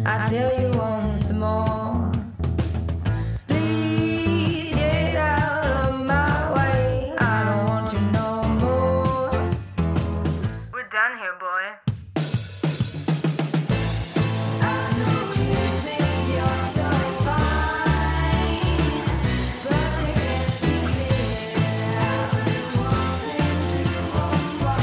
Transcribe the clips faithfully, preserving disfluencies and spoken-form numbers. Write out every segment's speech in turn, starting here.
I tell you once more, please get out of my way. I don't want you no more. We're done here, boy. I know you think you're so fine, but I can't see it. I've been wanting to unwind.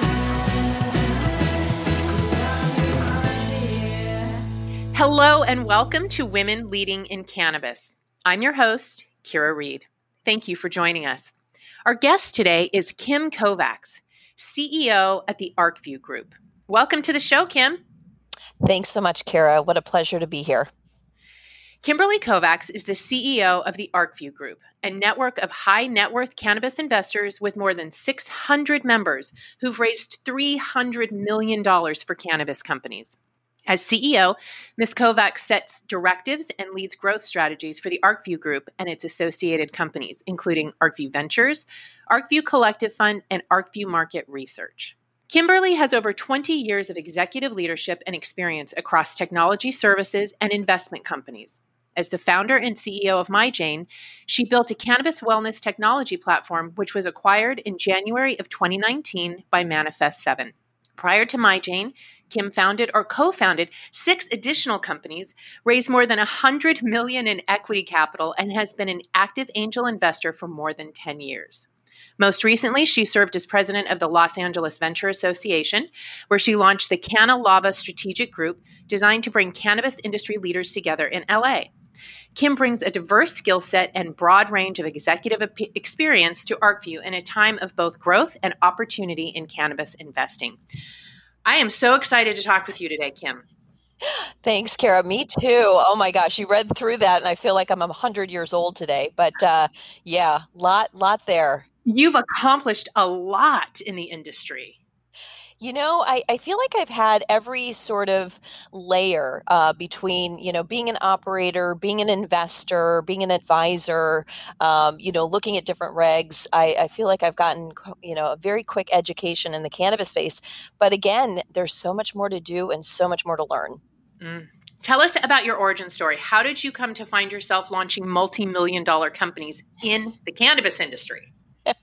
Hello and welcome to Women Leading in Cannabis. I'm your host, Kira Reed. Thank you for joining us. Our guest today is Kim Kovacs, C E O at the ArcView Group. Welcome to the show, Kim. Thanks so much, Kira. What a pleasure to be here. Kimberly Kovacs is the C E O of the ArcView Group, a network of high net worth cannabis investors with more than six hundred members who've raised three hundred million dollars for cannabis companies. As C E O, Miz Kovacs sets directives and leads growth strategies for the ArcView Group and its associated companies, including ArcView Ventures, ArcView Collective Fund, and ArcView Market Research. Kimberly has over twenty years of executive leadership and experience across technology services and investment companies. As the founder and C E O of MyJane, she built a cannabis wellness technology platform, which was acquired in January of twenty nineteen by Manifest seven. Prior to MyJane, Kim founded or co-founded six additional companies, raised more than one hundred million dollars in equity capital, and has been an active angel investor for more than ten years. Most recently, she served as president of the Los Angeles Venture Association, where she launched the Canna Lava Strategic Group, designed to bring cannabis industry leaders together in L A. Kim brings a diverse skill set and broad range of executive ep- experience to ArcView in a time of both growth and opportunity in cannabis investing. I am so excited to talk with you today, Kim. Thanks, Kara. Me too. Oh my gosh, you read through that and I feel like I'm one hundred years old today. But uh, yeah, lot, lot there. You've accomplished a lot in the industry. You know, I, I feel like I've had every sort of layer uh, between, you know, being an operator, being an investor, being an advisor, um, you know, looking at different regs. I, I feel like I've gotten, you know, a very quick education in the cannabis space. But again, there's so much more to do and so much more to learn. Mm. Tell us about your origin story. How did you come to find yourself launching multi-million dollar companies in the cannabis industry?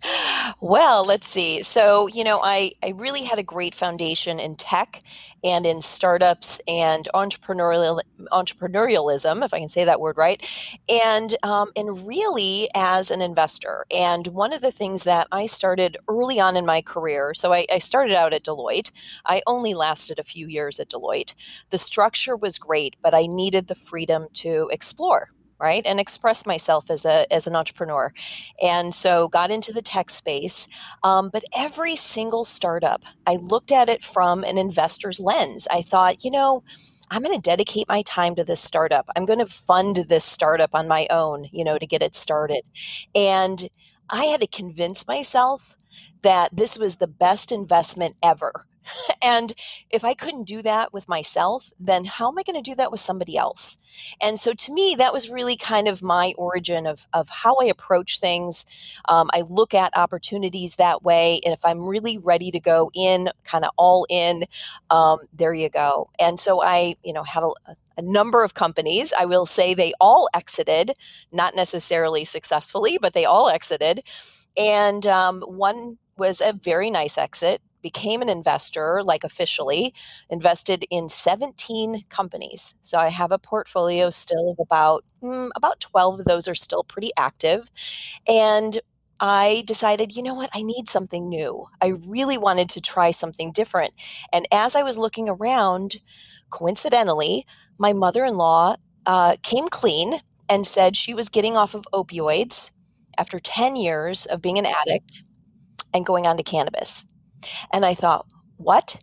Well, let's see. So, you know, I, I really had a great foundation in tech and in startups and entrepreneurial entrepreneurialism, if I can say that word right, and um, and really as an investor. And one of the things that I started early on in my career, so I, I started out at Deloitte. I only lasted a few years at Deloitte. The structure was great, but I needed the freedom to explore. Right, and express myself as a as an entrepreneur, and so got into the tech space. Um, but every single startup, I looked at it from an investor's lens. I thought, you know, I'm going to dedicate my time to this startup. I'm going to fund this startup on my own, you know, to get it started. And I had to convince myself that this was the best investment ever. And if I couldn't do that with myself, then how am I going to do that with somebody else? And so to me, that was really kind of my origin of, of how I approach things. Um, I look at opportunities that way. And if I'm really ready to go in, kind of all in, um, there you go. And so I, you know, had a, a number of companies. I will say they all exited, not necessarily successfully, but they all exited. And um, one was a very nice exit. Became an investor, like officially, invested in seventeen companies. So I have a portfolio still of about, mm, about twelve of those are still pretty active. And I decided, you know what, I need something new. I really wanted to try something different. And as I was looking around, coincidentally, my mother-in-law uh, came clean and said she was getting off of opioids after ten years of being an addict and going on to cannabis. And I thought, what?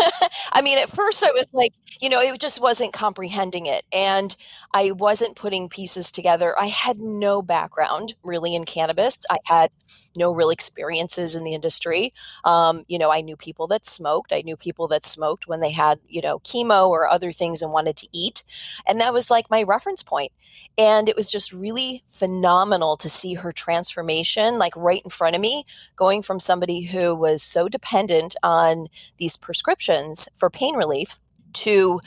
I mean, at first I was like, you know, it just wasn't comprehending it. And I wasn't putting pieces together. I had no background really in cannabis. I had no real experiences in the industry. Um, you know, I knew people that smoked. I knew people that smoked when they had, you know, chemo or other things and wanted to eat. And that was like my reference point. And it was just really phenomenal to see her transformation, like right in front of me, going from somebody who was so dependent on these prescriptions for pain relief to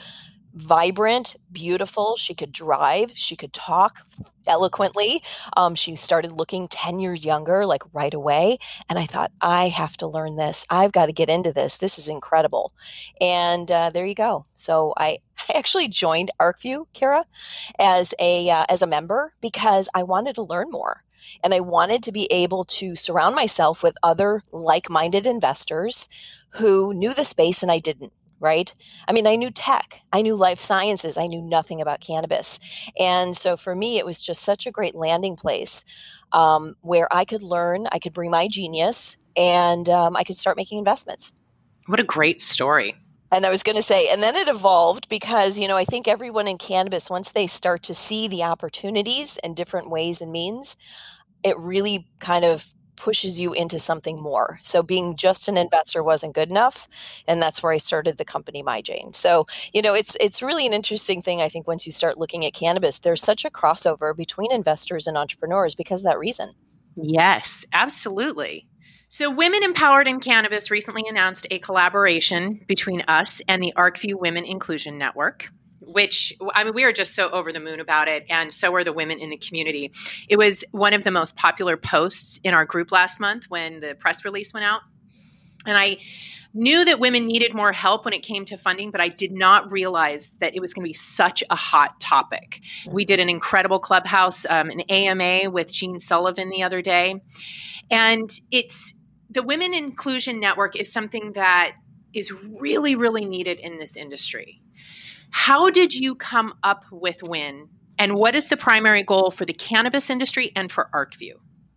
vibrant, beautiful. She could drive. She could talk eloquently. Um, she started looking ten years younger, like right away. And I thought, I have to learn this. I've got to get into this. This is incredible. And uh, there you go. So I, I actually joined ArcView, Kara, as a uh, as a member because I wanted to learn more. And I wanted to be able to surround myself with other like-minded investors who knew the space and I didn't, right? I mean, I knew tech, I knew life sciences, I knew nothing about cannabis. And so for me, it was just such a great landing place um, where I could learn, I could bring my genius, and um, I could start making investments. What a great story. And I was going to say, and then it evolved because, you know, I think everyone in cannabis, once they start to see the opportunities and different ways and means, it really kind of pushes you into something more. So being just an investor wasn't good enough. And that's where I started the company MyJane. So, you know, it's it's really an interesting thing, I think, once you start looking at cannabis, there's such a crossover between investors and entrepreneurs because of that reason. Yes, absolutely. So Women Empowered in Cannabis recently announced a collaboration between us and the ArcView Women Inclusion Network, which, I mean, we are just so over the moon about it, and so are the women in the community. It was one of the most popular posts in our group last month when the press release went out. And I knew that women needed more help when it came to funding, but I did not realize that it was going to be such a hot topic. We did an incredible clubhouse, um, an A M A with Jean Sullivan the other day. And it's the Women Inclusion Network is something that is really, really needed in this industry. How did you come up with W I N, and what is the primary goal for the cannabis industry and for ArcView?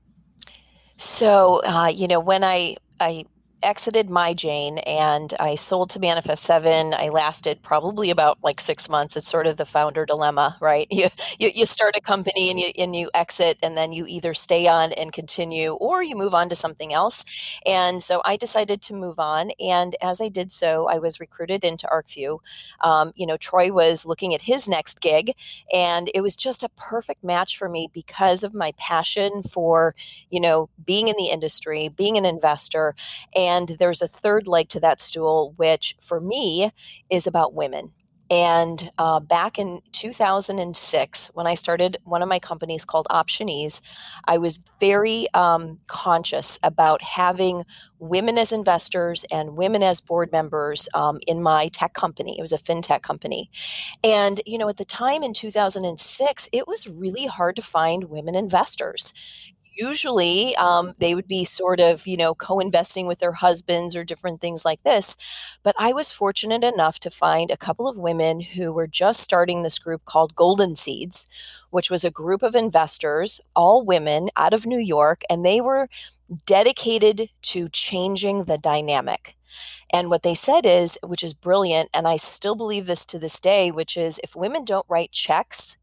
So, uh, you know, when I, I exited MyJane and I sold to Manifest Seven, I lasted probably about like six months. It's sort of the founder dilemma, right? You, you, you start a company and you, and you exit, and then you either stay on and continue or you move on to something else. And so I decided to move on. And as I did so, I was recruited into ArcView. Um, you know, Troy was looking at his next gig, and it was just a perfect match for me because of my passion for, you know, being in the industry, being an investor. And there's a third leg to that stool, which for me is about women. And uh, back in two thousand six, when I started one of my companies called Optionease, I was very um, conscious about having women as investors and women as board members um, in my tech company. It was a fintech company. And, you know, at the time in two thousand six, it was really hard to find women investors. Usually um, they would be sort of, you know, co-investing with their husbands or different things like this. But I was fortunate enough to find a couple of women who were just starting this group called Golden Seeds, which was a group of investors, all women out of New York, and they were dedicated to changing the dynamic. And what they said is, which is brilliant, and I still believe this to this day, which is if women don't write checks,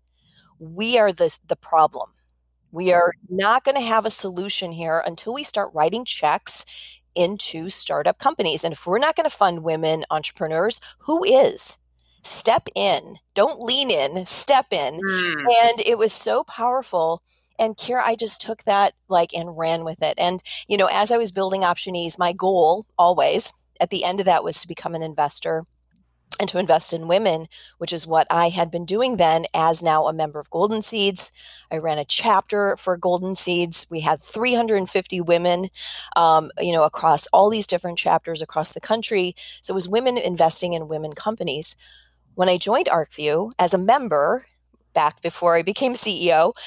we are the, the problem. We are not going to have a solution here until we start writing checks into startup companies. And if we're not going to fund women entrepreneurs, who is? Step in. Don't lean in, step in. Mm. And it was so powerful. And Kira, I just took that like and ran with it. And, you know, as I was building Optionease, my goal always at the end of that was to become an investor and to invest in women, which is what I had been doing then as now a member of Golden Seeds. I ran a chapter for Golden Seeds. We had three hundred fifty women, um, you know, across all these different chapters across the country. So it was women investing in women companies. When I joined ArcView as a member, back before I became C E O,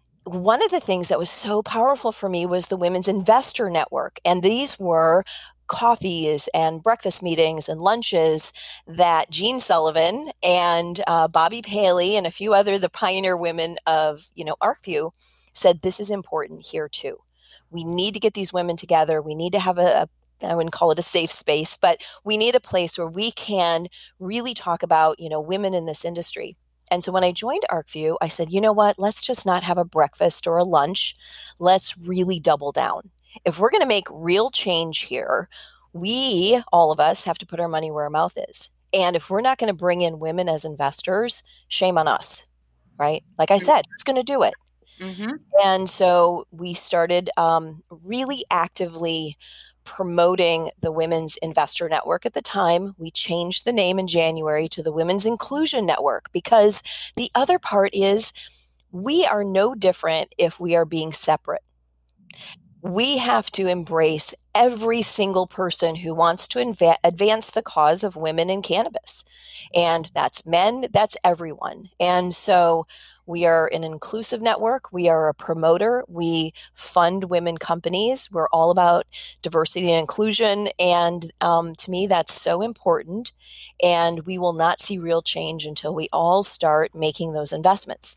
one of the things that was so powerful for me was the Women's Investor Network. And these were coffees and breakfast meetings and lunches that Jean Sullivan and uh, Bobby Paley and a few other the pioneer women of, you know, ArcView said, this is important here too. We need to get these women together. We need to have a, a I wouldn't call it a safe space, but we need a place where we can really talk about, you know, women in this industry. And so when I joined ArcView, I said, you know what, let's just not have a breakfast or a lunch. Let's really double down. If we're going to make real change here, we, all of us, have to put our money where our mouth is. And if we're not going to bring in women as investors, shame on us, right? Like I said, who's going to do it? Mm-hmm. And so we started um, really actively promoting the Women's Investor Network at the time. We changed the name in January to the Women's Inclusion Network, because the other part is we are no different if we are being separate. We have to embrace every single person who wants to inv- advance the cause of women in cannabis. And that's men, that's everyone. And so we are an inclusive network. We are a promoter. We fund women companies. We're all about diversity and inclusion. And um, to me, that's so important. And we will not see real change until we all start making those investments.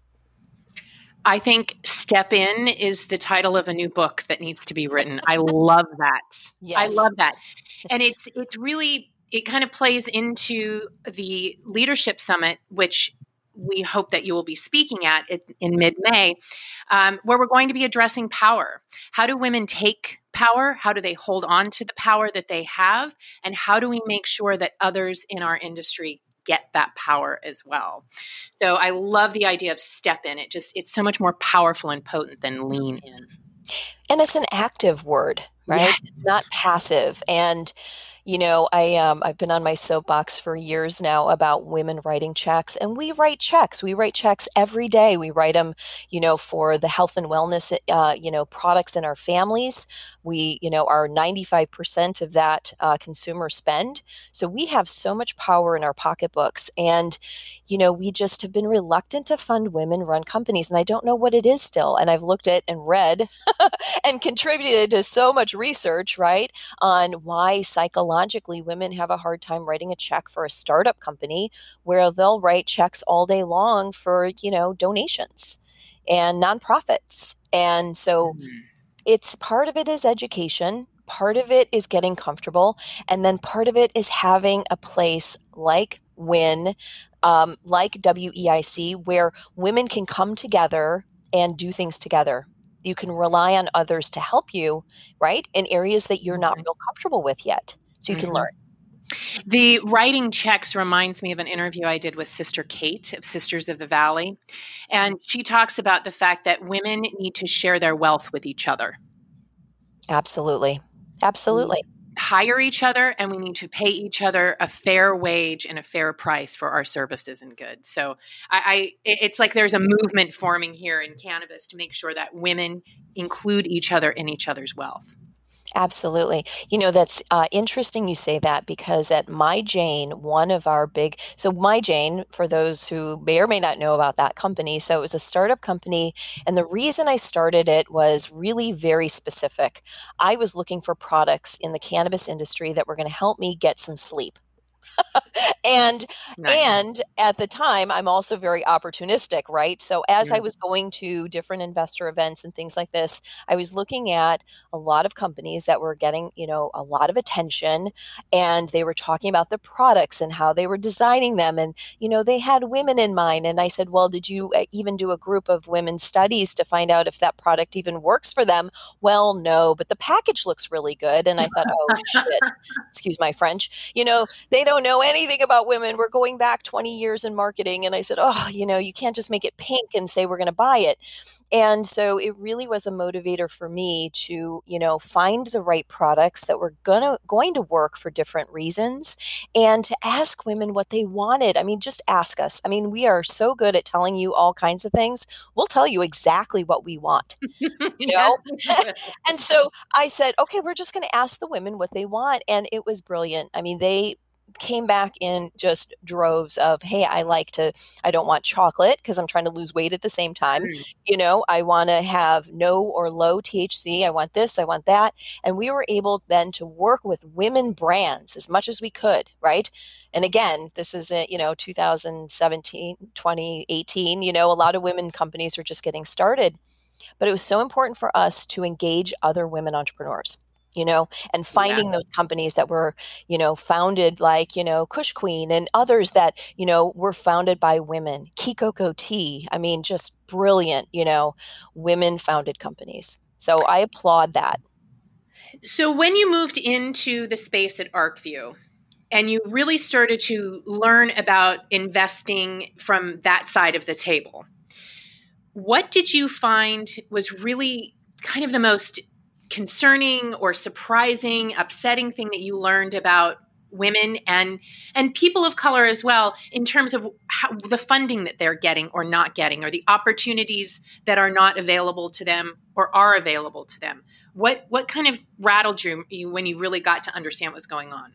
I think Step In is the title of a new book that needs to be written. I love that. Yes. I love that. And it's it's really, it kind of plays into the Leadership Summit, which we hope that you will be speaking at in mid-May, um, where we're going to be addressing power. How do women take power? How do they hold on to the power that they have? And how do we make sure that others in our industry get that power as well? So I love the idea of step in. It just, it's so much more powerful and potent than lean in. And it's an active word, right? Yes. It's not passive. And you know, I um, I've been on my soapbox for years now about women writing checks, and we write checks. We write checks every day. We write them, you know, for the health and wellness, uh, you know, products in our families. We, you know, are ninety-five percent of that uh, consumer spend. So we have so much power in our pocketbooks, and you know, we just have been reluctant to fund women-run companies, and I don't know what it is still. And I've looked at and read and contributed to so much research, right, on why psychologically Logically, women have a hard time writing a check for a startup company, where they'll write checks all day long for, you know, donations and nonprofits. And so mm-hmm. it's part of it is education. Part of it is getting comfortable. And then part of it is having a place like W I N, um, like W E I C, where women can come together and do things together. You can rely on others to help you, right, in areas that you're not real comfortable with yet. So you can mm-hmm. learn. The writing checks reminds me of an interview I did with Sister Kate of Sisters of the Valley. And she talks about the fact that women need to share their wealth with each other. Absolutely. Absolutely. We hire each other, and we need to pay each other a fair wage and a fair price for our services and goods. So I, I it's like there's a movement forming here in cannabis to make sure that women include each other in each other's wealth. Absolutely. You know, that's uh, interesting you say that, because at My Jane, one of our big, so My Jane, for those who may or may not know about that company, so it was a startup company. And the reason I started it was really very specific. I was looking for products in the cannabis industry that were going to help me get some sleep. and nice. And at the time, I'm also very opportunistic, right? So as mm-hmm. I was going to different investor events and things like this, I was looking at a lot of companies that were getting, you know, a lot of attention, and they were talking about the products and how they were designing them. And, you know, they had women in mind. And I said, well, did you even do a group of women studies to find out if that product even works for them? Well, no, but the package looks really good. And I thought, oh, shit, excuse my French. You know, they don't know anything about women. We're going back twenty years in marketing. And I said, oh, you know, you can't just make it pink and say we're going to buy it. And so it really was a motivator for me to, you know, find the right products that were gonna going to work for different reasons, and to ask women what they wanted. I mean, just ask us. I mean, we are so good at telling you all kinds of things. We'll tell you exactly what we want, you know? And so I said, okay, we're just going to ask the women what they want. And it was brilliant. I mean, they came back in just droves of, hey, I like to, I don't want chocolate because I'm trying to lose weight at the same time. Mm. You know, I want to have no or low T H C. I want this, I want that. And we were able then to work with women brands as much as we could, right? And again, this is, you know, two thousand seventeen, twenty eighteen, you know, a lot of women companies were just getting started. But it was so important for us to engage other women entrepreneurs, you know, and finding yeah. those companies that were, you know, founded like, you know, Kush Queen and others that, you know, were founded by women. Kikoko Tea, I mean, just brilliant, you know, women founded companies. So I applaud that. So when you moved into the space at ArcView and you really started to learn about investing from that side of the table, what did you find was really kind of the most concerning or surprising, upsetting thing that you learned about women and and people of color as well, in terms of how, the funding that they're getting or not getting, or the opportunities that are not available to them or are available to them? What what kind of rattled you when you really got to understand what was going on?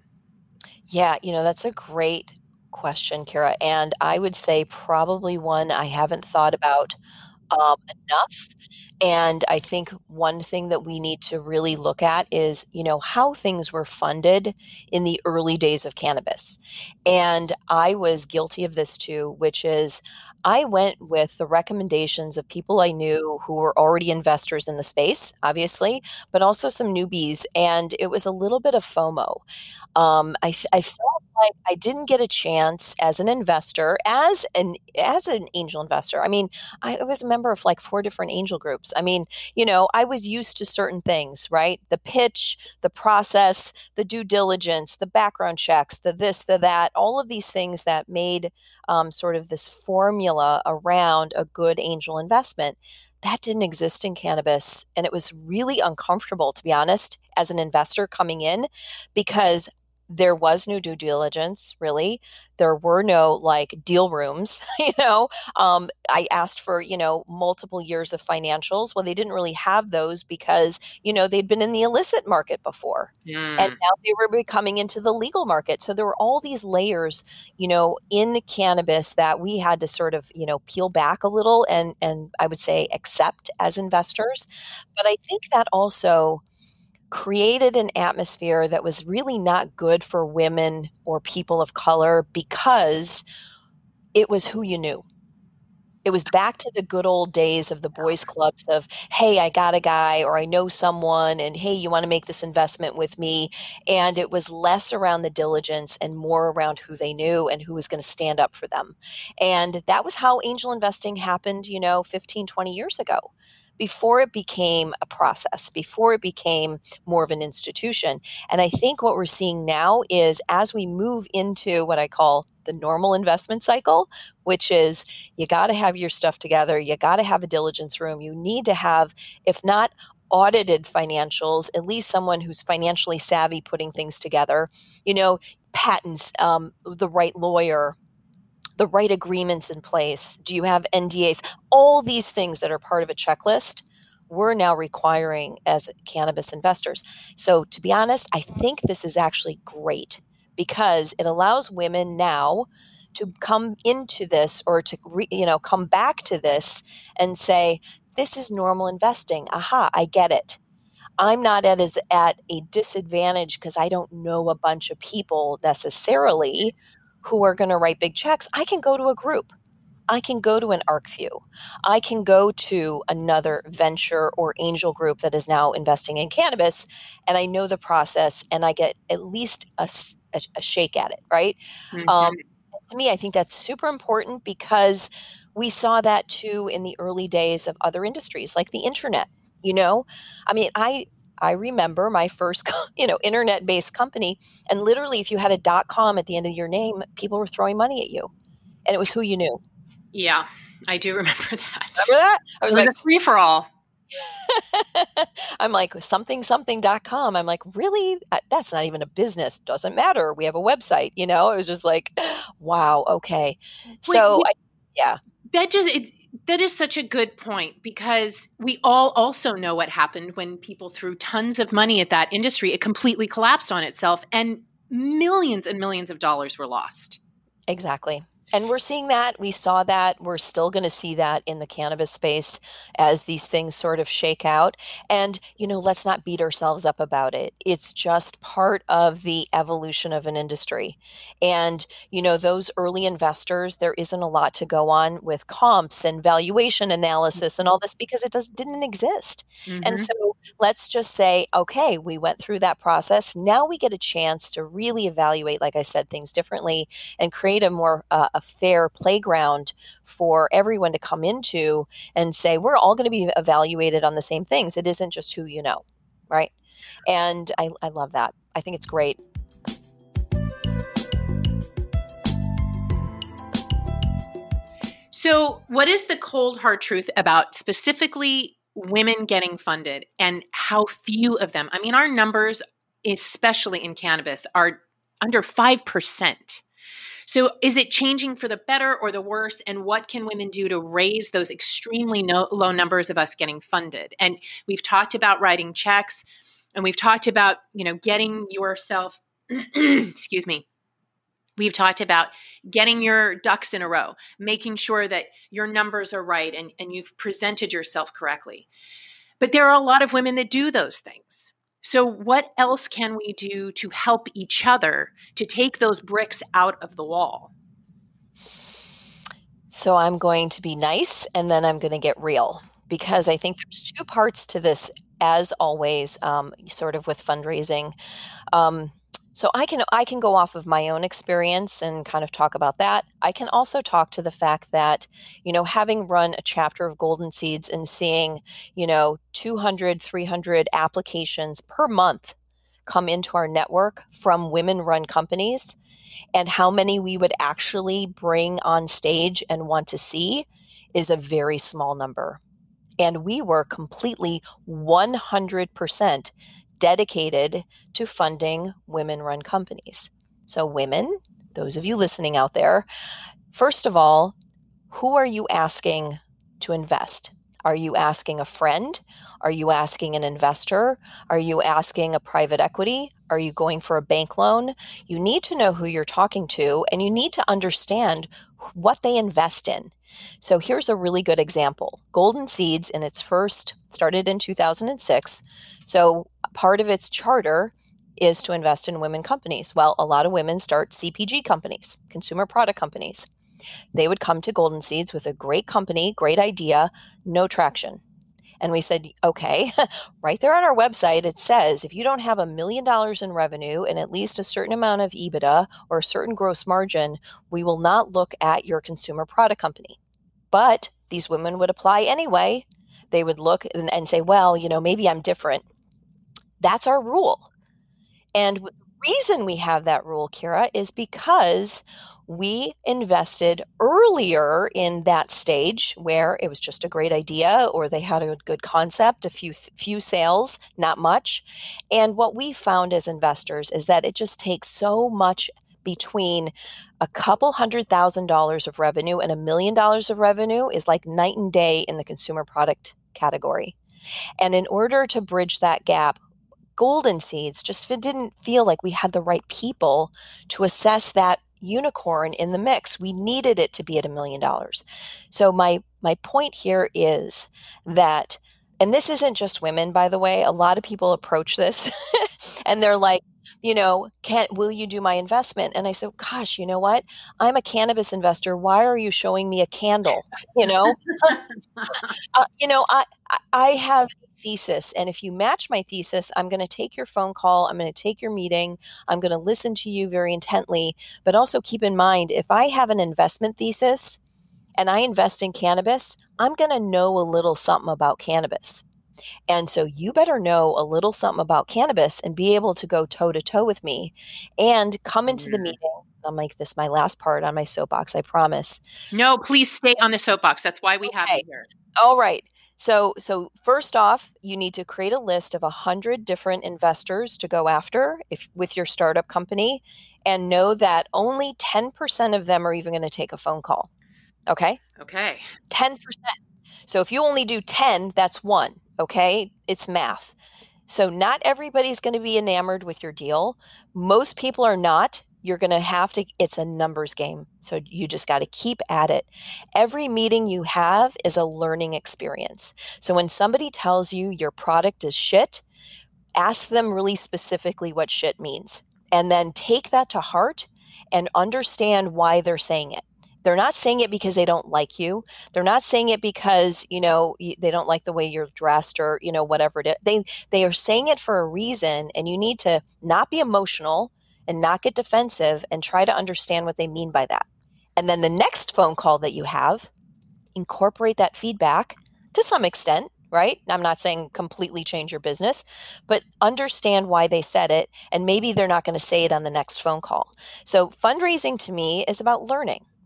Yeah, you know, that's a great question, Kara. And I would say probably one I haven't thought about um, enough. And I think one thing that we need to really look at is, you know, how things were funded in the early days of cannabis. And I was guilty of this too, which is I went with the recommendations of people I knew who were already investors in the space, obviously, but also some newbies. And it was a little bit of FOMO. Um, I, f- I felt like I didn't get a chance as an investor, as an as an angel investor. I mean, I was a member of like four different angel groups. I mean, you know, I was used to certain things, right? The pitch, the process, the due diligence, the background checks, the this, the that, all of these things that made um, sort of this formula around a good angel investment. That didn't exist in cannabis. And it was really uncomfortable, to be honest, as an investor coming in, because there was no due diligence, really. There were no like deal rooms, you know. Um, I asked for, you know, multiple years of financials. Well, they didn't really have those because, you know, they'd been in the illicit market before. And Mm. now they were becoming into the legal market. So there were all these layers, you know, in cannabis that we had to sort of, you know, peel back a little and and I would say accept as investors. But I think that also created an atmosphere that was really not good for women or people of color because it was who you knew. It was back to the good old days of the boys clubs of, hey, I got a guy or I know someone and hey, you want to make this investment with me? And it was less around the diligence and more around who they knew and who was going to stand up for them. And that was how angel investing happened, you know, fifteen, twenty years ago. Before it became a process, before it became more of an institution. And I think what we're seeing now is as we move into what I call the normal investment cycle, which is you got to have your stuff together. You got to have a diligence room. You need to have, if not audited financials, at least someone who's financially savvy putting things together, you know, patents, um, the right lawyer, the right agreements in place. Do you have N D As? All these things that are part of a checklist, we're now requiring as cannabis investors. So to be honest, I think this is actually great because it allows women now to come into this or to re, you know come back to this and say, this is normal investing. Aha, I get it. I'm not at as at a disadvantage because I don't know a bunch of people necessarily who are going to write big checks. I can go to a group. I can go to an ArcView. I can go to another venture or angel group that is now investing in cannabis, and I know the process, and I get at least a, a, a shake at it, right? Mhm. Um, to me, I think that's super important because we saw that too in the early days of other industries like the internet. You know, I mean, I I remember my first, you know, internet-based company, and literally, if you had a dot com at the end of your name, people were throwing money at you, and it was who you knew. Yeah, I do remember that. Remember that? I It was was like, a free for all. I'm like something something dot com. I'm like, really? Uh, That's not even a business. Doesn't matter. We have a website. You know, it was just like, wow, okay. Wait, So, you- I, yeah, that just it, that is such a good point, because we all also know what happened when people threw tons of money at that industry. It completely collapsed on itself, and millions and millions of dollars were lost. exactly. And we're seeing that. We saw that. We're still going to see that in the cannabis space as these things sort of shake out. And, you know, let's not beat ourselves up about it. It's just part of the evolution of an industry. And, you know, those early investors, there isn't a lot to go on with comps and valuation analysis and all this because it just didn't exist. And Mm-hmm. so let's just say, okay, we went through that process. Now we get a chance to really evaluate, like I said, things differently and create a more uh, a fair playground for everyone to come into and say, we're all going to be evaluated on the same things. It isn't just who you know, right? And I, I love that. I think it's great. So, what is the cold hard truth about specifically women getting funded and how few of them, I mean, our numbers, especially in cannabis, are under five percent. So is it changing for the better or the worse? And what can women do to raise those extremely no, low numbers of us getting funded? And we've talked about writing checks, and we've talked about, you know, getting yourself, excuse me, we've talked about getting your ducks in a row, making sure that your numbers are right and, and you've presented yourself correctly. But there are a lot of women that do those things. So what else can we do to help each other to take those bricks out of the wall? So I'm going to be nice, and then I'm going to get real, because I think there's two parts to this, as always, um, sort of with fundraising. Um, so I can I can go off of my own experience and kind of talk about that. I can also talk to the fact that, you know, having run a chapter of Golden Seeds and seeing, you know, two hundred, three hundred applications per month come into our network from women-run companies, and how many we would actually bring on stage and want to see is a very small number. And we were completely one hundred percent dedicated to funding women-run companies. So women, those of you listening out there, first of all, who are you asking to invest? Are you asking a friend? Are you asking an investor? Are you asking a private equity? Are you going for a bank loan? You need to know who you're talking to, and you need to understand what they invest in. So here's a really good example. Golden Seeds, in its first, started in two thousand six. So part of its charter is to invest in women companies. Well, a lot of women start C P G companies, consumer product companies. They would come to Golden Seeds with a great company, great idea, no traction. And we said, okay, right there on our website, it says, if you don't have a million dollars in revenue and at least a certain amount of EBITDA or a certain gross margin, we will not look at your consumer product company. But these women would apply anyway. They would look and, and say, well, you know, maybe I'm different. That's our rule. And the reason we have that rule, Kira, is because we invested earlier in that stage where it was just a great idea, or they had a good concept, a few few sales, not much. And what we found as investors is that it just takes so much between a couple hundred thousand dollars of revenue and a million dollars of revenue is like night and day in the consumer product category. And in order to bridge that gap, Golden Seeds just didn't feel like we had the right people to assess that unicorn in the mix. We needed it to be at a million dollars. So my my point here is that, and this isn't just women, by the way, a lot of people approach this and they're like, you know, can will you do my investment? And I said, gosh, you know what? I'm a cannabis investor. Why are you showing me a candle? You know, uh, you know, I I have a thesis, and if you match my thesis, I'm going to take your phone call. I'm going to take your meeting. I'm going to listen to you very intently. But also keep in mind, if I have an investment thesis and I invest in cannabis, I'm going to know a little something about cannabis. And so you better know a little something about cannabis and be able to go toe to toe with me and come into the meeting. I'll make this my last part on my soapbox, I promise. No, please stay on the soapbox. That's why we Okay. have you here. All right. So, so first off, you need to create a list of a hundred different investors to go after if with your startup company, and know that only ten percent of them are even going to take a phone call. Okay. Okay. ten percent. So if you only do ten, that's one. Okay. It's math. So not everybody's going to be enamored with your deal. Most people are not. You're going to have to, it's a numbers game. So you just got to keep at it. Every meeting you have is a learning experience. So when somebody tells you your product is shit, ask them really specifically what shit means. And then take that to heart and understand why they're saying it. They're not saying it because they don't like you. They're not saying it because, you know, they don't like the way you're dressed or, you know, whatever it is. They, they are saying it for a reason, and you need to not be emotional and not get defensive and try to understand what they mean by that. And then the next phone call that you have, incorporate that feedback to some extent, right? I'm not saying completely change your business, but understand why they said it, and maybe they're not going to say it on the next phone call. So fundraising to me is about learning.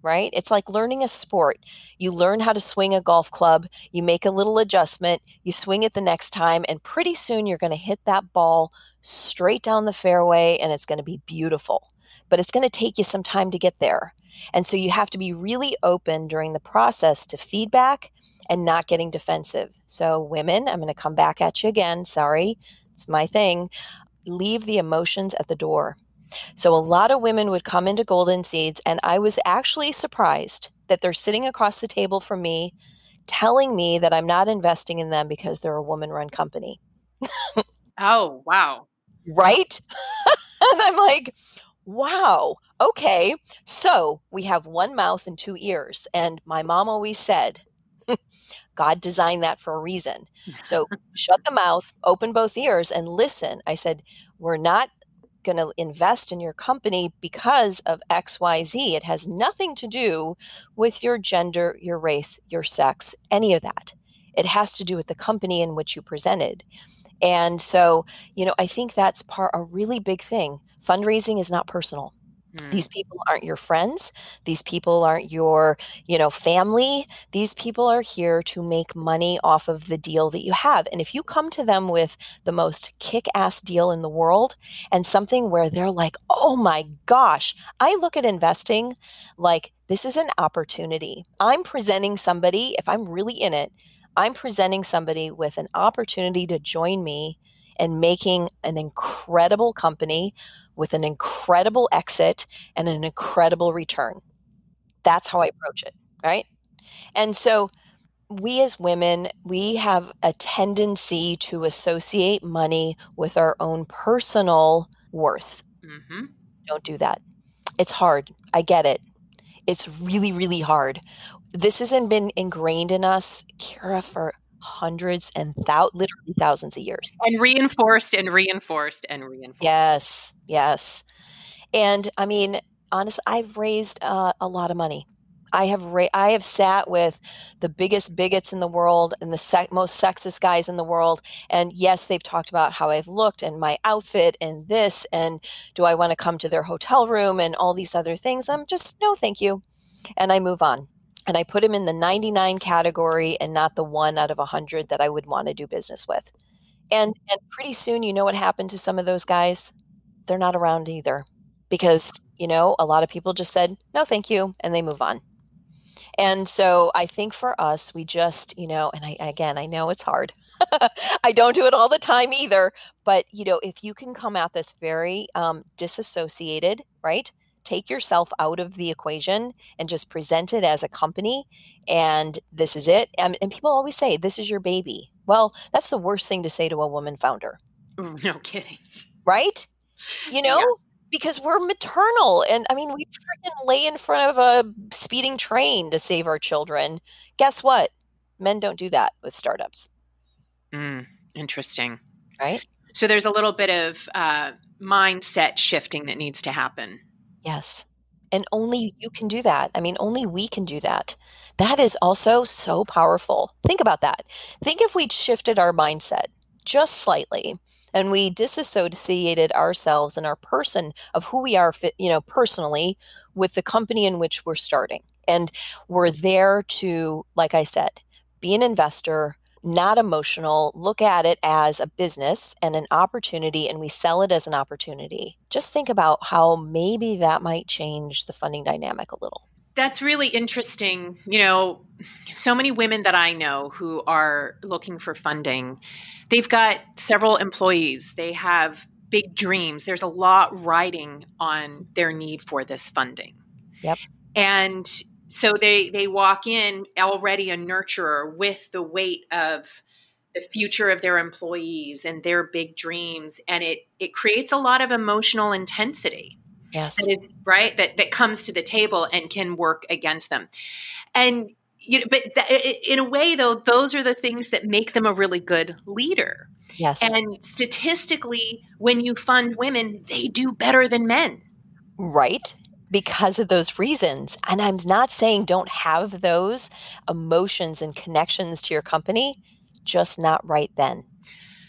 right? It's like learning a sport. You learn how to swing a golf club, you make a little adjustment, you swing it the next time, and pretty soon you're going to hit that ball straight down the fairway and it's going to be beautiful. But it's going to take you some time to get there. And so you have to be really open during the process to feedback and not getting defensive. So women, I'm going to come back at you again. Sorry, it's my thing. Leave the emotions at the door. So a lot of women would come into Golden Seeds, and I was actually surprised that they're sitting across the table from me telling me that I'm not investing in them because they're a woman-run company. Oh, wow. Right? And I'm like, wow, okay. So we have one mouth and two ears. And my mom always said, God designed that for a reason. So shut the mouth, open both ears, and listen. I said, we're not going to invest in your company because of X Y Z. It has nothing to do with your gender, your race, your sex, any of that. It has to do with the company in which you presented. And so, you know, I think that's part a really big thing. Fundraising is not personal. Mm. These people aren't your friends. These people aren't your, you know, family. These people are here to make money off of the deal that you have. And if you come to them with the most kick-ass deal in the world and something where they're like, oh my gosh, I look at investing like this is an opportunity. I'm presenting somebody, if I'm really in it, I'm presenting somebody with an opportunity to join me in making an incredible company with an incredible exit and an incredible return. That's how I approach it, right? And so we as women, we have a tendency to associate money with our own personal worth. Mm-hmm. Don't do that. It's hard. I get it. It's really, really hard. This hasn't been ingrained in us, Kira, for hundreds and thou- literally thousands of years. And reinforced and reinforced and reinforced. Yes, yes. And I mean, honestly, I've raised uh, a lot of money. I have ra- I have sat with the biggest bigots in the world and the se- most sexist guys in the world. And yes, they've talked about how I've looked and my outfit and this, and do I want to come to their hotel room and all these other things. I'm just, no, thank you. And I move on. And I put him in the ninety-nine category and not the one out of one hundred that I would want to do business with. And and pretty soon, you know what happened to some of those guys? They're not around either because, you know, a lot of people just said, no, thank you. And they move on. And so I think for us, we just, you know, and I, again, I know it's hard. I don't do it all the time either. But, you know, if you can come at this very um, disassociated, right? Take yourself out of the equation and just present it as a company. And this is it. And, and people always say, this is your baby. Well, that's the worst thing to say to a woman founder. No kidding. Right? You know, yeah. Because we're maternal. And I mean, we freaking lay in front of a speeding train to save our children. Guess what? Men don't do that with startups. Mm, interesting. Right? So there's a little bit of uh, mindset shifting that needs to happen. Yes. And only you can do that. I mean, only we can do that. That is also so powerful. Think about that. Think if we'd shifted our mindset just slightly and we disassociated ourselves and our person of who we are, you know, personally with the company in which we're starting. And we're there to, like I said, be an investor, not emotional, look at it as a business and an opportunity, and we sell it as an opportunity. Just think about how maybe that might change the funding dynamic a little. That's really interesting. You know, so many women that I know who are looking for funding, they've got several employees. They have big dreams. There's a lot riding on their need for this funding. Yep. And so they they walk in already a nurturer with the weight of the future of their employees and their big dreams. And it it creates a lot of emotional intensity. Yes. That is, right. That that comes to the table and can work against them. And you know, but th- in a way, though, those are the things that make them a really good leader. Yes. And statistically, when you fund women, they do better than men. Right. Because of those reasons. And I'm not saying don't have those emotions and connections to your company, just not right then.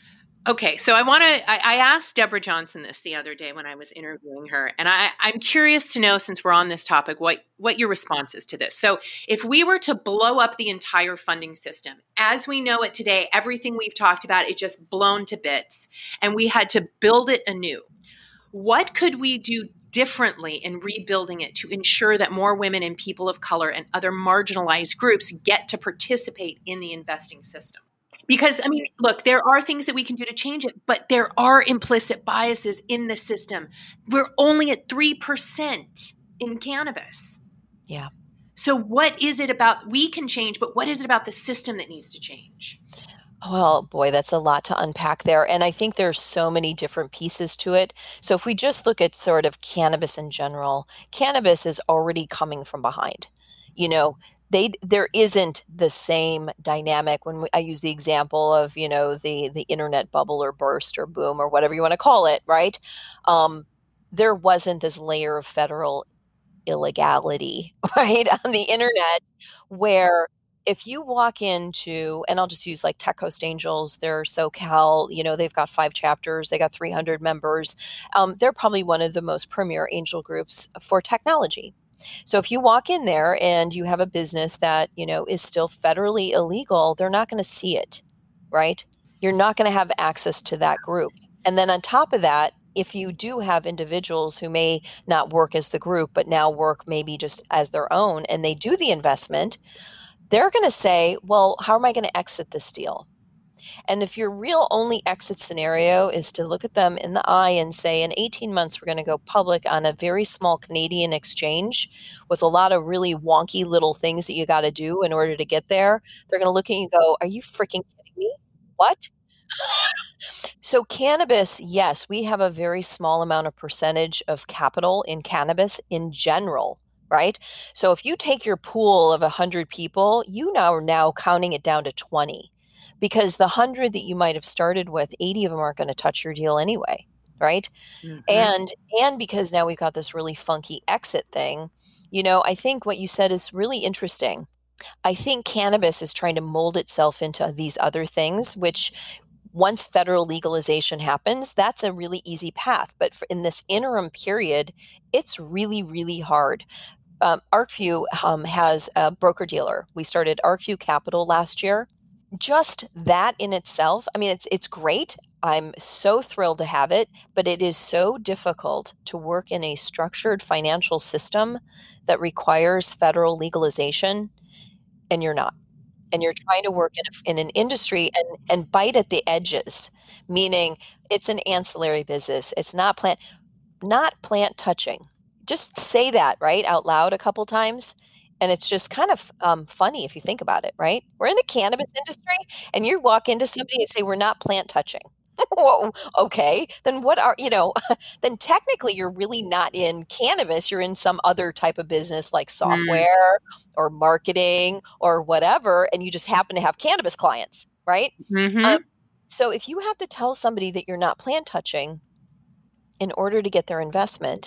Okay, so I want to. I, I asked Deborah Johnson this the other day when I was interviewing her, and I, I'm curious to know, since we're on this topic, what what your response is to this. So, if we were to blow up the entire funding system as we know it today, everything we've talked about, it just blown to bits, and we had to build it anew. What could we do differently in rebuilding it to ensure that more women and people of color and other marginalized groups get to participate in the investing system? Because, I mean, look, there are things that we can do to change it, but there are implicit biases in the system. We're only at three percent in cannabis. Yeah. So what is it about we can change, but what is it about the system that needs to change? Well, boy, that's a lot to unpack there. And I think there's so many different pieces to it. So if we just look at sort of cannabis in general, cannabis is already coming from behind. You know, they there isn't the same dynamic when we, I use the example of, you know, the the internet bubble or burst or boom or whatever you want to call it, right? Um, there wasn't this layer of federal illegality, right, on the internet where if you walk into, and I'll just use like Tech Coast Angels, they're SoCal, you know, they've got five chapters, they got three hundred members. Um, they're probably one of the most premier angel groups for technology. So if you walk in there and you have a business that, you know, is still federally illegal, they're not going to see it, right? You're not going to have access to that group. And then on top of that, if you do have individuals who may not work as the group, but now work maybe just as their own, and they do the investment, they're going to say, well, how am I going to exit this deal? And if your real only exit scenario is to look at them in the eye and say, in eighteen months, we're going to go public on a very small Canadian exchange with a lot of really wonky little things that you got to do in order to get there, they're going to look at you and go, are you freaking kidding me? What? So cannabis, yes, we have a very small amount of percentage of capital in cannabis in general, right? So if you take your pool of one hundred people, you now are now counting it down to twenty, because the one hundred that you might have started with, eighty of them aren't going to touch your deal anyway, right? Mm-hmm. And and because now we've got this really funky exit thing, you know, I think what you said is really interesting. I think cannabis is trying to mold itself into these other things, which once federal legalization happens, that's a really easy path. But for, in this interim period, it's really, really hard. Um, ArcView um, has a broker dealer. We started ArcView Capital last year. Just that in itself, I mean, it's it's great. I'm so thrilled to have it, but it is so difficult to work in a structured financial system that requires federal legalization, and you're not. And you're trying to work in, a, in an industry and, and bite at the edges, meaning it's an ancillary business. It's not plant, not plant touching. Just say that, right, out loud a couple times. And it's just kind of um, funny if you think about it, right? We're in the cannabis industry and you walk into somebody and say, we're not plant touching. Whoa, okay, then what are, you know, then technically you're really not in cannabis. You're in some other type of business like software mm. or marketing or whatever. And you just happen to have cannabis clients, right? Mm-hmm. Um, so if you have to tell somebody that you're not plant touching in order to get their investment,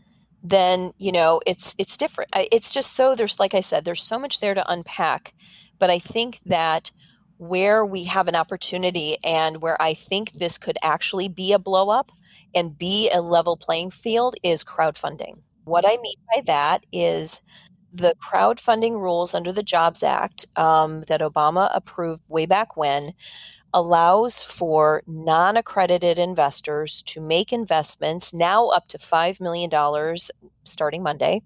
then, you know, it's, it's different. It's just so there's, like I said, there's so much there to unpack, but I think that where we have an opportunity and where I think this could actually be a blow up and be a level playing field is crowdfunding. What I mean by that is the crowdfunding rules under the Jobs Act um, that Obama approved way back when allows for non-accredited investors to make investments now up to five million dollars starting Monday,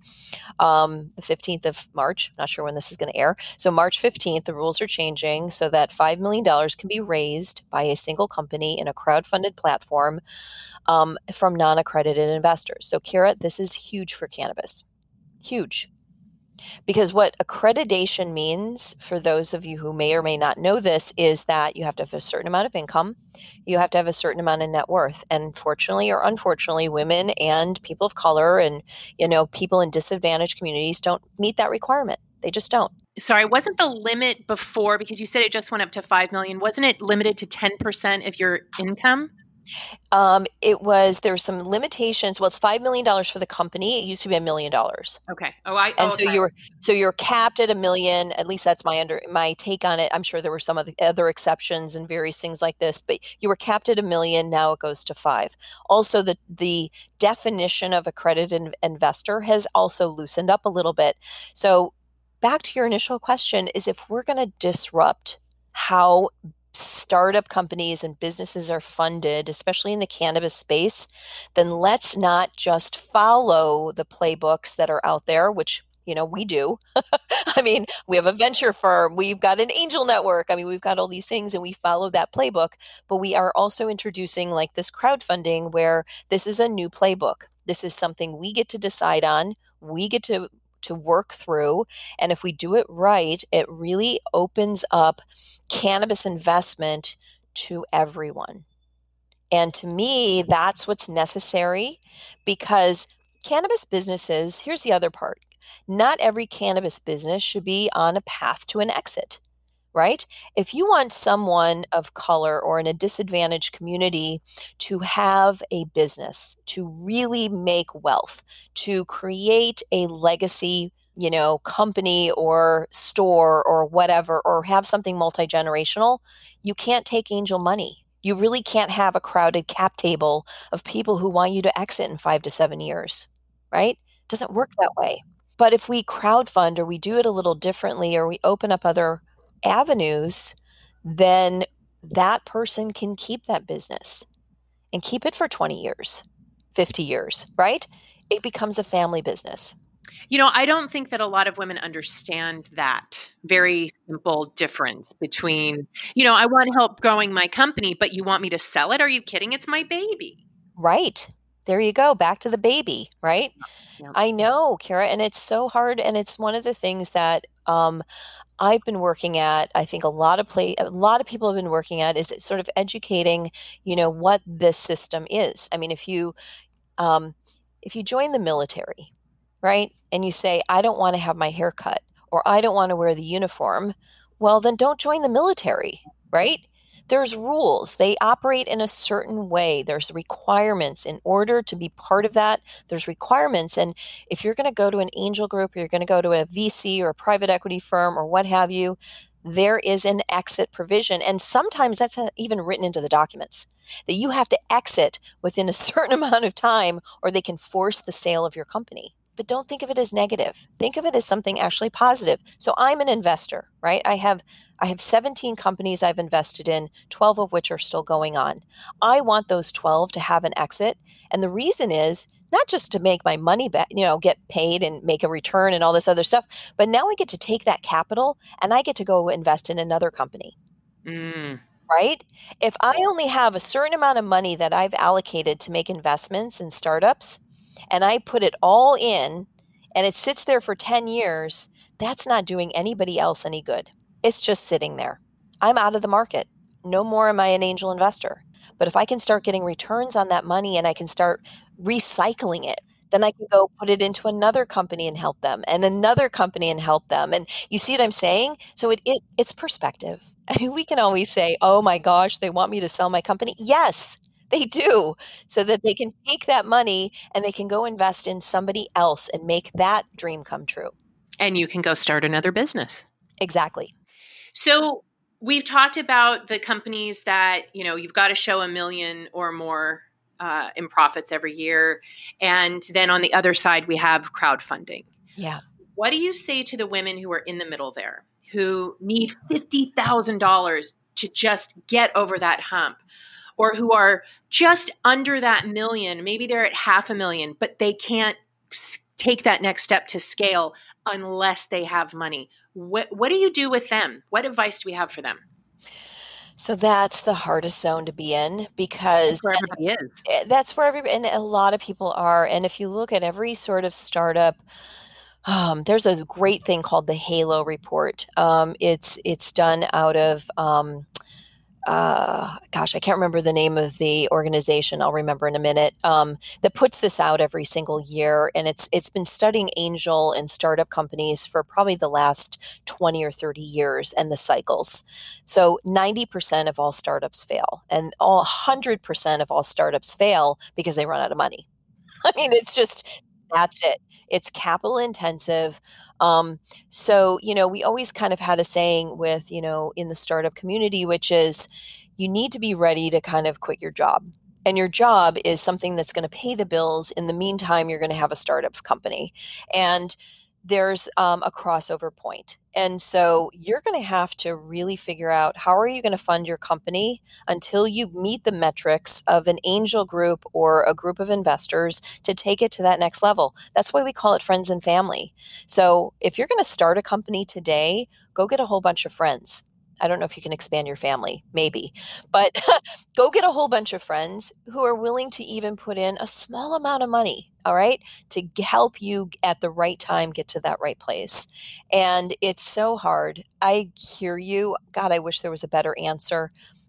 um, the fifteenth of March. Not sure when this is going to air. So March fifteenth, the rules are changing so that five million dollars can be raised by a single company in a crowdfunded platform um, from non-accredited investors. So Kara, this is huge for cannabis. Huge. Because what accreditation means, for those of you who may or may not know this, is that you have to have a certain amount of income, you have to have a certain amount of net worth. And fortunately or unfortunately, women and people of color and, you know, people in disadvantaged communities don't meet that requirement. They just don't. Sorry, wasn't the limit before, because you said it just went up to five million, wasn't it limited to ten percent of your income? Um, it was, there were some limitations. Well, it's five million dollars for the company. It used to be a million dollars. Okay. Oh, I. And Oh, so okay. you're so you're capped at a million. At least that's my under my take on it. I'm sure there were some of the other exceptions and various things like this, but you were capped at a million. Now it goes to five. Also, the the definition of accredited investor has also loosened up a little bit. So back to your initial question is if we're going to disrupt how startup companies and businesses are funded, especially in the cannabis space, then let's not just follow the playbooks that are out there, which you know we do. I mean, we have a venture firm, we've got an angel network. I mean, we've got all these things and we follow that playbook, but we are also introducing like this crowdfunding where this is a new playbook. This is something we get to decide on. We get to to work through. And if we do it right, it really opens up cannabis investment to everyone. And to me, that's what's necessary because cannabis businesses, here's the other part. Not every cannabis business should be on a path to an exit, right? If you want someone of color or in a disadvantaged community to have a business, to really make wealth, to create a legacy, you know, company or store or whatever, or have something multi-generational, you can't take angel money. You really can't have a crowded cap table of people who want you to exit in five to seven years, right? It doesn't work that way. But if we crowdfund or we do it a little differently or we open up other avenues, then that person can keep that business and keep it for twenty years, fifty years, right? It becomes a family business. You know, I don't think that a lot of women understand that very simple difference between, you know, I want help growing my company, but you want me to sell it? Are you kidding? It's my baby. Right. There you go. Back to the baby, right? Yeah. I know, Kara, and it's so hard. And it's one of the things that um, I've been working at. I think a lot of play, a lot of people have been working at is sort of educating, you know, what this system is. I mean, if you um, if you join the military, right, and you say, I don't want to have my hair cut or I don't want to wear the uniform, well, then don't join the military, right? There's rules. They operate in a certain way. There's requirements in order to be part of that. There's requirements. And if you're going to go to an angel group or you're going to go to a V C or a private equity firm or what have you, there is an exit provision. And sometimes that's even written into the documents that you have to exit within a certain amount of time or they can force the sale of your company. But don't think of it as negative. Think of it as something actually positive. So I'm an investor, right? I have I have seventeen companies I've invested in, twelve of which are still going on. I want those twelve to have an exit. And the reason is not just to make my money back, you know, get paid and make a return and all this other stuff, but now I get to take that capital and I get to go invest in another company. Mm. Right? If I only have a certain amount of money that I've allocated to make investments in startups and I put it all in and it sits there for ten years, that's not doing anybody else any good. It's just sitting there. I'm out of the market. No more am I an angel investor. But if I can start getting returns on that money and I can start recycling it, then I can go put it into another company and help them and another company and help them. And you see what I'm saying? So it, it it's perspective. I mean, we can always say, oh my gosh, they want me to sell my company. Yes, they do. So that they can take that money and they can go invest in somebody else and make that dream come true. And you can go start another business. Exactly. So we've talked about the companies that, you know, you've got to show a million or more uh, in profits every year. And then on the other side, we have crowdfunding. Yeah. What do you say to the women who are in the middle there, who need fifty thousand dollars to just get over that hump, or who are just under that million? Maybe they're at half a million, but they can't take that next step to scale unless they have money. What, what do you do with them? What advice do we have for them? So that's the hardest zone to be in because That's where everybody is. that's where everybody, and a lot of people are. And if you look at every sort of startup, um, there's a great thing called the Halo Report. Um, it's it's done out of um, uh, gosh, I can't remember the name of the organization. I'll remember in a minute. Um, that puts this out every single year, and it's it's been studying angel and startup companies for probably the last twenty or thirty years and the cycles. So ninety percent of all startups fail, and all one hundred percent of all startups fail because they run out of money. I mean, it's just that's it. It's capital intensive. Um, so, you know, we always kind of had a saying with, you know, in the startup community, which is you need to be ready to kind of quit your job. And your job is something that's going to pay the bills. In the meantime, you're going to have a startup company. And there's um, a crossover point. And so you're going to have to really figure out how are you going to fund your company until you meet the metrics of an angel group or a group of investors to take it to that next level. That's why we call it friends and family. So if you're going to start a company today, go get a whole bunch of friends. I don't know if you can expand your family, maybe, but go get a whole bunch of friends who are willing to even put in a small amount of money, all right, to g- help you at the right time get to that right place. And it's so hard. I hear you. God, I wish there was a better answer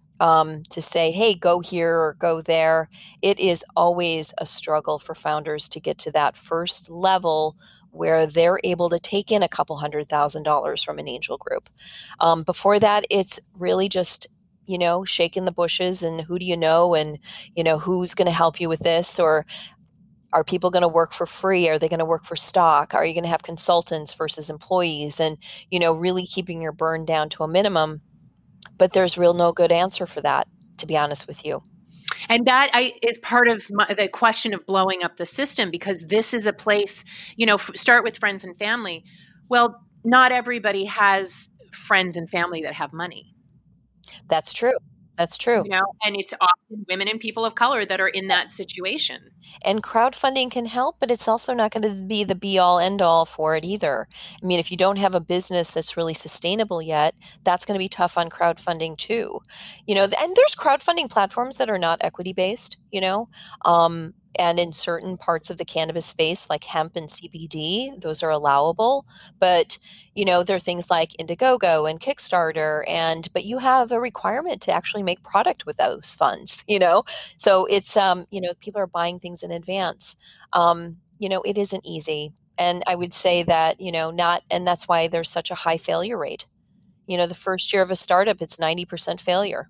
um, to say, hey, go here or go there. It is always a struggle for founders to get to that first level where they're able to take in a couple hundred thousand dollars from an angel group. Um, before that, it's really just, you know, shaking the bushes and who do you know and, you know, who's going to help you with this, or are people going to work for free? Are they going to work for stock? Are you going to have consultants versus employees? And, you know, really keeping your burn down to a minimum. But there's real no good answer for that, to be honest with you. And that I, is part of my, the question of blowing up the system, because this is a place, you know, f- start with friends and family. Well, not everybody has friends and family that have money. That's true. That's true. You know, and it's often women and people of color that are in that situation. And crowdfunding can help, but it's also not going to be the be all end all for it either. I mean, if you don't have a business that's really sustainable yet, that's going to be tough on crowdfunding too. You know, and there's crowdfunding platforms that are not equity based, you know, um, and in certain parts of the cannabis space, like hemp and C B D, those are allowable. But, you know, there are things like Indiegogo and Kickstarter, and but you have a requirement to actually make product with those funds, you know? So it's, um, you know, people are buying things in advance. Um, you know, it isn't easy. And I would say that, you know, not, and that's why there's such a high failure rate. You know, the first year of a startup, it's ninety percent failure.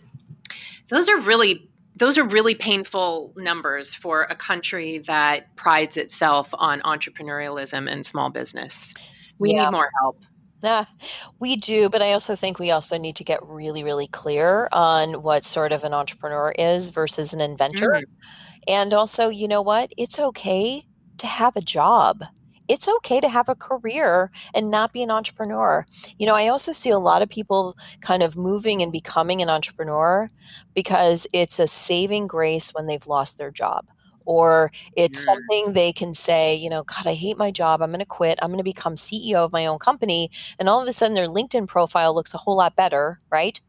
Those are really those are really painful numbers for a country that prides itself on entrepreneurialism and small business. We Yeah. need more help. Yeah, we do, but I also think we also need to get really, really clear on what sort of an entrepreneur is versus an inventor. Mm. And also, you know what? It's okay to have a job. It's okay to have a career and not be an entrepreneur. You know, I also see a lot of people kind of moving and becoming an entrepreneur because it's a saving grace when they've lost their job. Or it's Mm. something they can say, you know, God, I hate my job. I'm going to quit. I'm going to become C E O of my own company. And all of a sudden, their LinkedIn profile looks a whole lot better, right?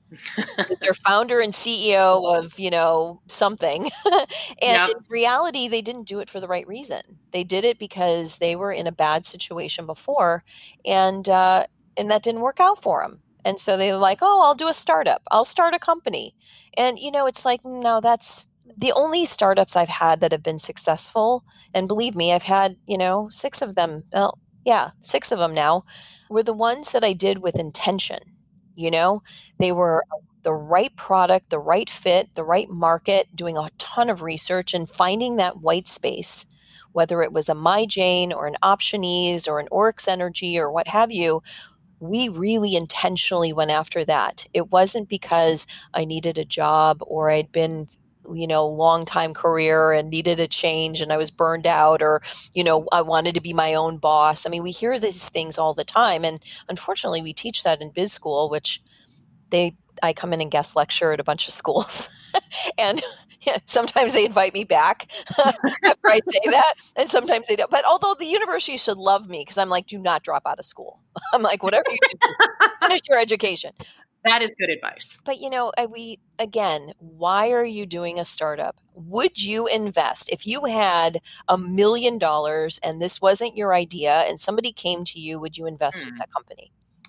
They're founder and C E O of, you know, something. And Yep. in reality, they didn't do it for the right reason. They did it because they were in a bad situation before, and uh, and that didn't work out for them. And so they were like, "Oh, I'll do a startup. I'll start a company." And you know, it's like, no, that's the only startups I've had that have been successful. And believe me, I've had, you know, six of them. Well, yeah, six of them now were the ones that I did with intention. You know, they were the right product, the right fit, the right market, doing a ton of research and finding that white space, whether it was a MyJane or an Optionease or an Oryx Energy or what have you. We really intentionally went after that. It wasn't because I needed a job or I'd been, you know, long time career and needed a change and I was burned out, or, you know, I wanted to be my own boss. I mean, we hear these things all the time. And unfortunately, we teach that in biz school, which they I come in and guest lecture at a bunch of schools, and yeah, sometimes they invite me back after I say that, and sometimes they don't. But although the university should love me because I'm like, do not drop out of school. I'm like, whatever you do, finish your education. That is good advice. But you know, uh, we again, why are you doing a startup? Would you invest if you had a million dollars and this wasn't your idea and somebody came to you? Would you invest in Mm. that company?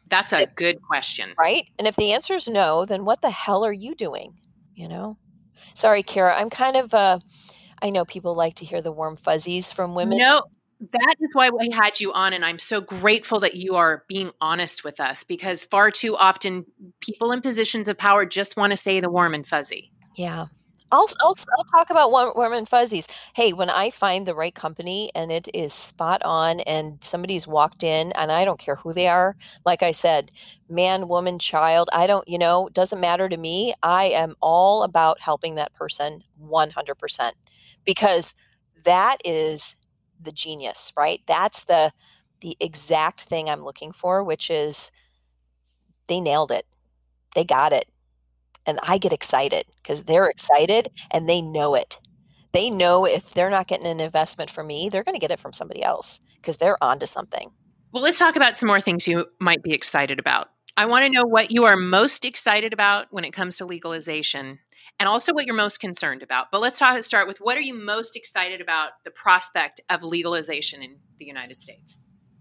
That's a good question. Right? And if the answer is no, then what the hell are you doing? You know? Sorry, Kara, I'm kind of, uh, I know people like to hear the warm fuzzies from women. No, that is why we had you on. And I'm so grateful that you are being honest with us, because far too often people in positions of power just want to say the warm and fuzzy. Yeah. I'll, I'll, I'll talk about warm, warm and fuzzies. Hey, when I find the right company and it is spot on and somebody's walked in and I don't care who they are, like I said, man, woman, child, I don't, you know, doesn't matter to me. I am all about helping that person one hundred percent because that is the genius, right? That's the the exact thing I'm looking for, which is they nailed it. They got it. And I get excited because they're excited and they know it. They know if they're not getting an investment from me, they're going to get it from somebody else because they're onto something. Well, let's talk about some more things you might be excited about. I want to know what you are most excited about when it comes to legalization and also what you're most concerned about. But let's talk, start with what are you most excited about the prospect of legalization in the United States?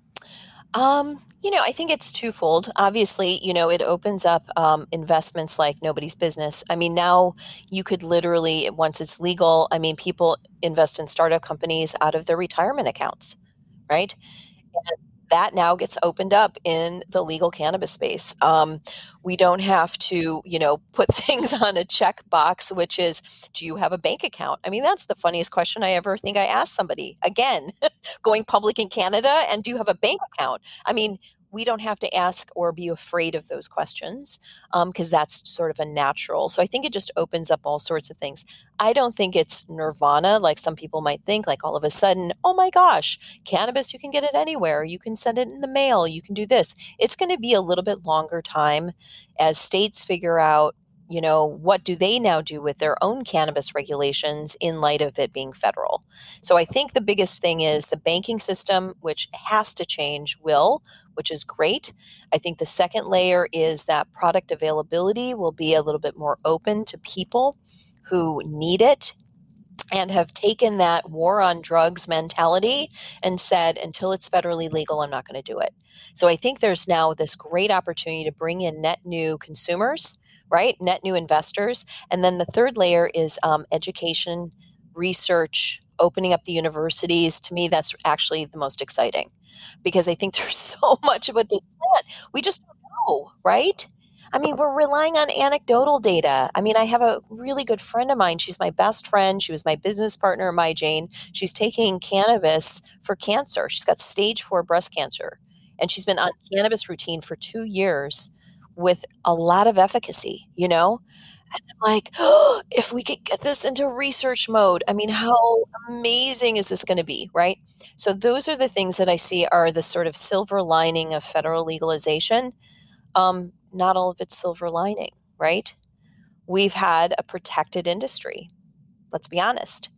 Um, you know, I think it's twofold. Obviously, you know, it opens up um, investments like nobody's business. I mean, now you could literally, once it's legal, I mean, people invest in startup companies out of their retirement accounts, right? And that now gets opened up in the legal cannabis space. Um, we don't have to, you know, put things on a checkbox, which is, do you have a bank account? I mean, that's the funniest question I ever think I asked somebody. Again, going public in Canada, and do you have a bank account? I mean, we don't have to ask or be afraid of those questions because um, that's sort of a natural. So I think it just opens up all sorts of things. I don't think it's nirvana like some people might think, like all of a sudden, oh my gosh, cannabis, you can get it anywhere. You can send it in the mail. You can do this. It's going to be a little bit longer time as states figure out, you know, what do they now do with their own cannabis regulations in light of it being federal. So I think the biggest thing is the banking system, which has to change, will, which is great. I think the second layer is that product availability will be a little bit more open to people who need it and have taken that war on drugs mentality and said, until it's federally legal, I'm not going to do it. So I think there's now this great opportunity to bring in net new consumers, right? Net new investors. And then the third layer is um, education, research, opening up the universities. To me, that's actually the most exciting because I think there's so much with this plant. We just don't know, right? I mean, we're relying on anecdotal data. I mean, I have a really good friend of mine. She's my best friend. She was my business partner, my Jane. She's taking cannabis for cancer. She's got stage four breast cancer. And she's been on cannabis routine for two years with a lot of efficacy, you know? And I'm like, oh, if we could get this into research mode, I mean, how amazing is this going to be, right? So those are the things that I see are the sort of silver lining of federal legalization. Um, not all of it's silver lining, right? We've had a protected industry. Let's be honest.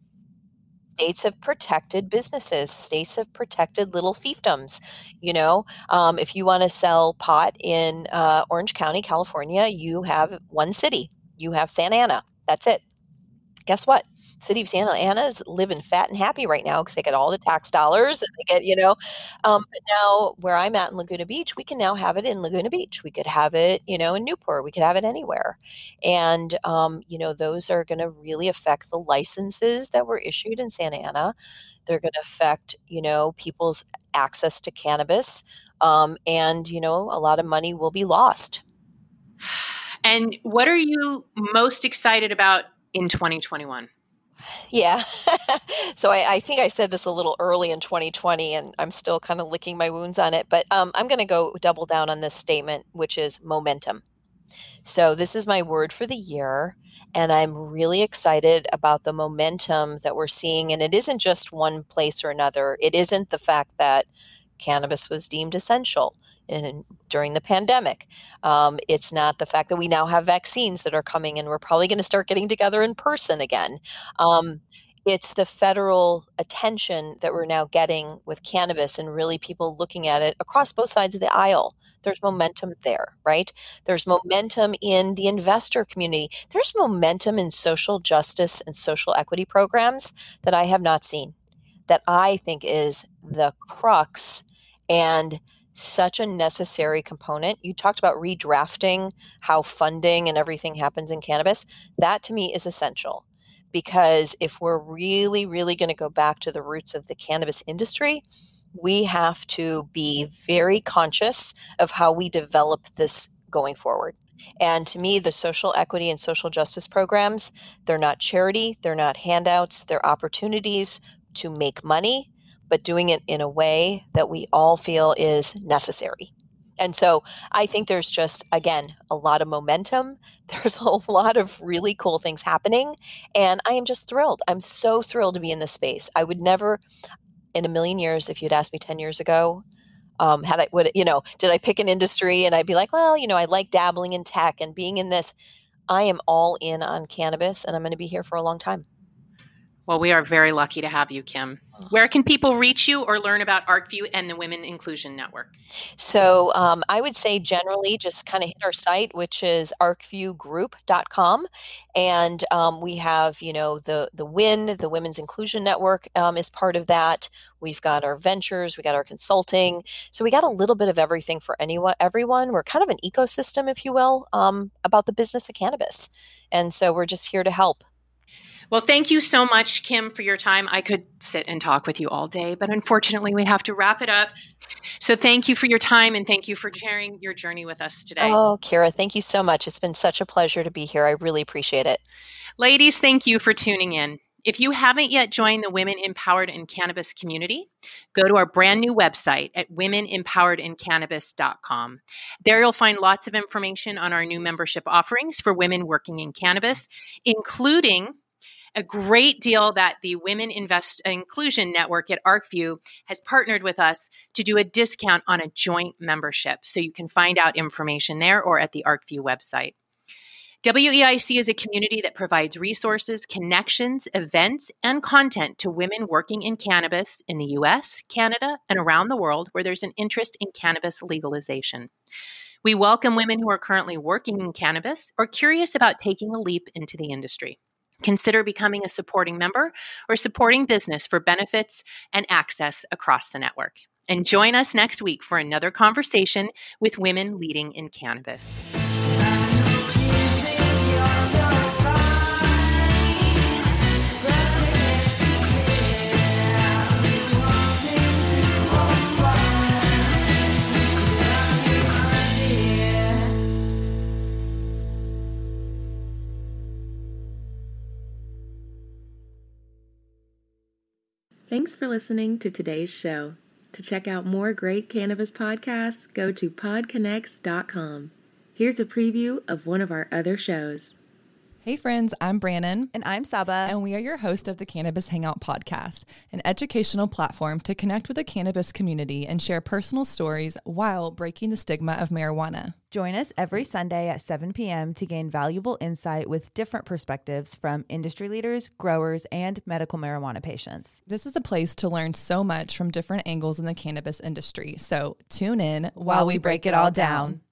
States have protected businesses. States have protected little fiefdoms. You know, um, if you want to sell pot in uh, Orange County, California, you have one city. You have Santa Ana. That's it. Guess what? City of Santa Ana is living fat and happy right now because they get all the tax dollars and they get, you know, um, but now where I'm at in Laguna Beach, we can now have it in Laguna Beach. We could have it, you know, in Newport. We could have it anywhere. And, um, you know, those are going to really affect the licenses that were issued in Santa Ana. They're going to affect, you know, people's access to cannabis. Um, and, you know, a lot of money will be lost. And what are you most excited about in twenty twenty-one? Yeah. So I, I think I said this a little early in twenty twenty, and I'm still kind of licking my wounds on it. But um, I'm going to go double down on this statement, which is momentum. So this is my word for the year. And I'm really excited about the momentum that we're seeing. And it isn't just one place or another. It isn't the fact that cannabis was deemed essential in, during the pandemic. Um, it's not the fact that we now have vaccines that are coming and we're probably going to start getting together in person again. Um, it's the federal attention that we're now getting with cannabis and really people looking at it across both sides of the aisle. There's momentum there, right? There's momentum in the investor community. There's momentum in social justice and social equity programs that I have not seen, that I think is the crux and such a necessary component. You talked about redrafting how funding and everything happens in cannabis. That to me is essential, because if we're really, really going to go back to the roots of the cannabis industry, we have to be very conscious of how we develop this going forward. And to me, the social equity and social justice programs, they're not charity, they're not handouts, they're opportunities to make money, but doing it in a way that we all feel is necessary. And so I think there's just, again, a lot of momentum. There's a lot of really cool things happening. And I am just thrilled. I'm so thrilled to be in this space. I would never in a million years, if you'd asked me ten years ago, um, had I would, you know, did I pick an industry and I'd be like, well, you know, I like dabbling in tech and being in this. I am all in on cannabis, and I'm going to be here for a long time. Well, we are very lucky to have you, Kim. Where can people reach you or learn about ArcView and the Women Inclusion Network? So um, I would say generally just kind of hit our site, which is arc view group dot com. And um, we have, you know, the, the W I N, the Women's Inclusion Network um, is part of that. We've got our ventures, we got our consulting. So we got a little bit of everything for anyone, everyone. We're kind of an ecosystem, if you will, um, about the business of cannabis. And so we're just here to help. Well, thank you so much, Kim, for your time. I could sit and talk with you all day, but unfortunately, we have to wrap it up. So thank you for your time, and thank you for sharing your journey with us today. Oh, Kara, thank you so much. It's been such a pleasure to be here. I really appreciate it. Ladies, thank you for tuning in. If you haven't yet joined the Women Empowered in Cannabis community, go to our brand new website at women empowered in cannabis dot com. There you'll find lots of information on our new membership offerings for women working in cannabis, including a great deal that the Women Invest Inclusion Network at ArcView has partnered with us to do a discount on a joint membership. So you can find out information there or at the ArcView website. W E I C is a community that provides resources, connections, events, and content to women working in cannabis in the U S, Canada, and around the world where there's an interest in cannabis legalization. We welcome women who are currently working in cannabis or curious about taking a leap into the industry. Consider becoming a supporting member or supporting business for benefits and access across the network. And join us next week for another conversation with women leading in cannabis. Thanks for listening to today's show. To check out more great cannabis podcasts, go to pod connects dot com. Here's a preview of one of our other shows. Hey friends, I'm Brannon. And I'm Saba. And we are your host of the Cannabis Hangout podcast, an educational platform to connect with the cannabis community and share personal stories while breaking the stigma of marijuana. Join us every Sunday at seven p.m. to gain valuable insight with different perspectives from industry leaders, growers, and medical marijuana patients. This is a place to learn so much from different angles in the cannabis industry. So tune in while, while we break, break it all down. down.